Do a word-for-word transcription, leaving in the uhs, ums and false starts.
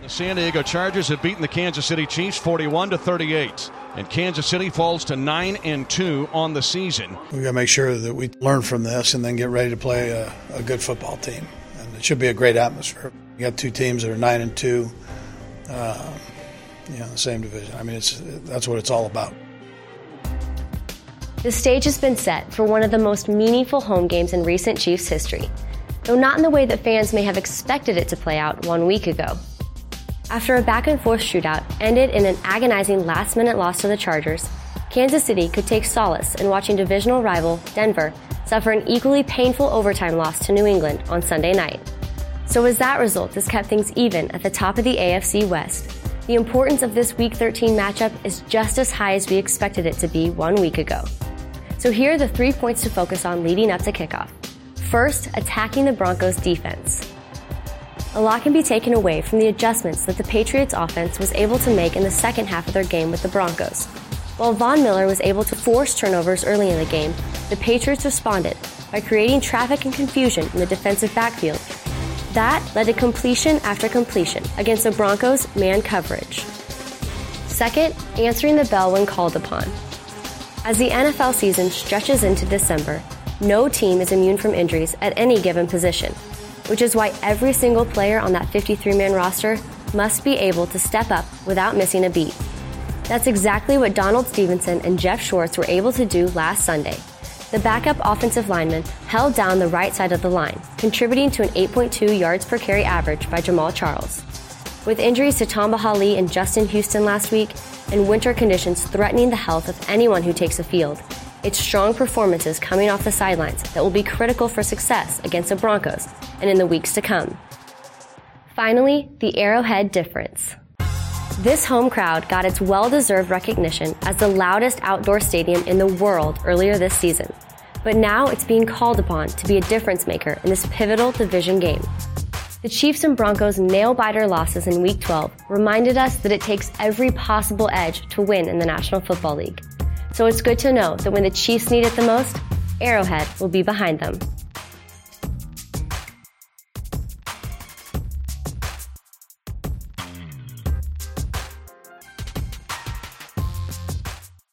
The San Diego Chargers have beaten the Kansas City Chiefs forty-one to thirty-eight, and Kansas City falls to nine and two on the season. We've got to make sure that we learn from this and then get ready to play a, a good football team. And it should be a great atmosphere. You got two teams that are nine and two, uh, you know, the same division. I mean, it's that's what it's all about. The stage has been set for one of the most meaningful home games in recent Chiefs history, though not in the way that fans may have expected it to play out one week ago. After a back-and-forth shootout ended in an agonizing last-minute loss to the Chargers, Kansas City could take solace in watching divisional rival Denver suffer an equally painful overtime loss to New England on Sunday night. So as that result has kept things even at the top of the A F C West, the importance of this Week thirteen matchup is just as high as we expected it to be one week ago. So here are the three points to focus on leading up to kickoff. First, attacking the Broncos' defense. A lot can be taken away from the adjustments that the Patriots offense was able to make in the second half of their game with the Broncos. While Von Miller was able to force turnovers early in the game, the Patriots responded by creating traffic and confusion in the defensive backfield. That led to completion after completion against the Broncos' man coverage. Second, answering the bell when called upon. As the N F L season stretches into December, no team is immune from injuries at any given position, which is why every single player on that fifty-three man roster must be able to step up without missing a beat. That's exactly what Donald Stevenson and Jeff Schwartz were able to do last Sunday. The backup offensive lineman held down the right side of the line, contributing to an eight point two yards per carry average by Jamal Charles. With injuries to Tamba Hali and Justin Houston last week, and winter conditions threatening the health of anyone who takes the field, it's strong performances coming off the sidelines that will be critical for success against the Broncos and in the weeks to come. Finally, the Arrowhead difference. This home crowd got its well-deserved recognition as the loudest outdoor stadium in the world earlier this season, but now it's being called upon to be a difference maker in this pivotal division game. The Chiefs and Broncos' nail-biter losses in Week twelve reminded us that it takes every possible edge to win in the National Football League. So it's good to know that when the Chiefs need it the most, Arrowhead will be behind them.